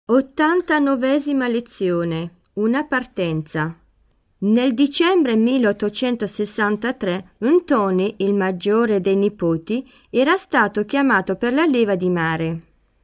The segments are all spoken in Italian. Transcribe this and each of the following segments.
89esima lezione. Una partenza. Nel dicembre 1863 Ntoni, il maggiore dei nipoti, era stato chiamato per la leva di mare.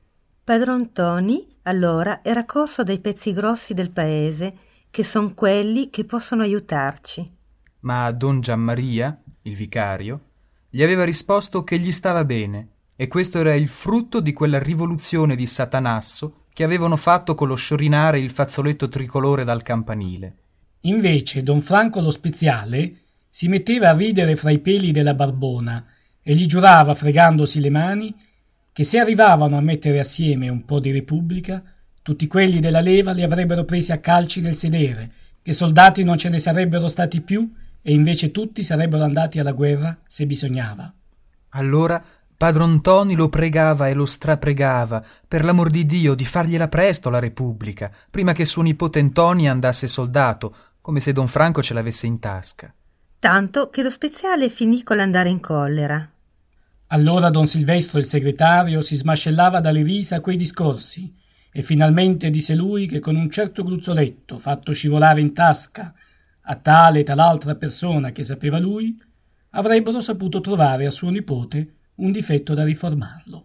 Padron Ntoni allora era corso dai pezzi grossi del paese, che son quelli che possono aiutarci. Ma don Giammaria, il vicario, gli aveva risposto che gli stava bene, e questo era il frutto di quella rivoluzione di Satanasso che avevano fatto con lo sciorinare il fazzoletto tricolore dal campanile. Invece don Franco lo Speziale si metteva a ridere fra i peli della barbona e gli giurava, fregandosi le mani, che se arrivavano a mettere assieme un po' di repubblica, tutti quelli della leva li avrebbero presi a calci nel sedere, che soldati non ce ne sarebbero stati più e invece tutti sarebbero andati alla guerra se bisognava. Allora padron Ntoni lo pregava e lo strapregava, per l'amor di Dio, di fargliela presto la Repubblica, prima che suo nipote Ntoni andasse soldato, come se don Franco ce l'avesse in tasca. Tanto che lo Speziale finì con l'andare in collera. Allora don Silvestro, il segretario, si smascellava dalle risa a quei discorsi e finalmente disse lui che con un certo gruzzoletto fatto scivolare in tasca a tale e tal'altra persona che sapeva lui, avrebbero saputo trovare a suo nipote un difetto da riformarlo.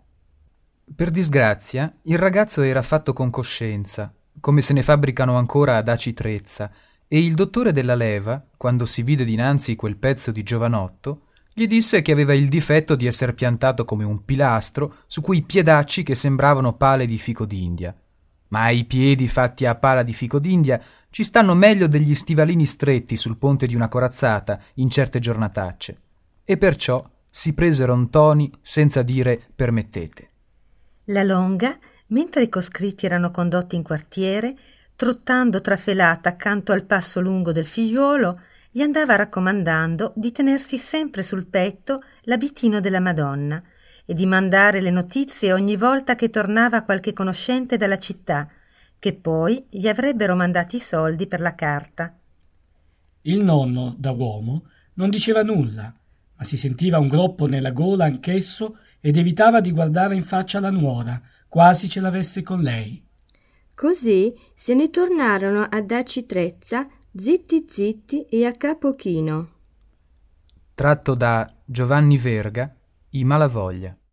Per disgrazia, il ragazzo era fatto con coscienza, come se ne fabbricano ancora ad Aci Trezza, e il dottore della leva, quando si vide dinanzi quel pezzo di giovanotto, gli disse che aveva il difetto di esser piantato come un pilastro su quei piedacci che sembravano pale di fico d'India. Ma i piedi fatti a pala di fico d'India ci stanno meglio degli stivalini stretti sul ponte di una corazzata in certe giornatacce. E perciò si presero Ntoni senza dire permettete. La Longa, mentre i coscritti erano condotti in quartiere, trottando trafelata accanto al passo lungo del figliuolo, gli andava raccomandando di tenersi sempre sul petto l'abitino della Madonna e di mandare le notizie ogni volta che tornava qualche conoscente dalla città, che poi gli avrebbero mandati i soldi per la carta. Il nonno, da uomo, non diceva nulla, ma si sentiva un groppo nella gola anch'esso ed evitava di guardare in faccia la nuora, quasi ce l'avesse con lei. Così se ne tornarono ad Aci Trezza, zitti zitti e a capo chino. Tratto da Giovanni Verga, I Malavoglia.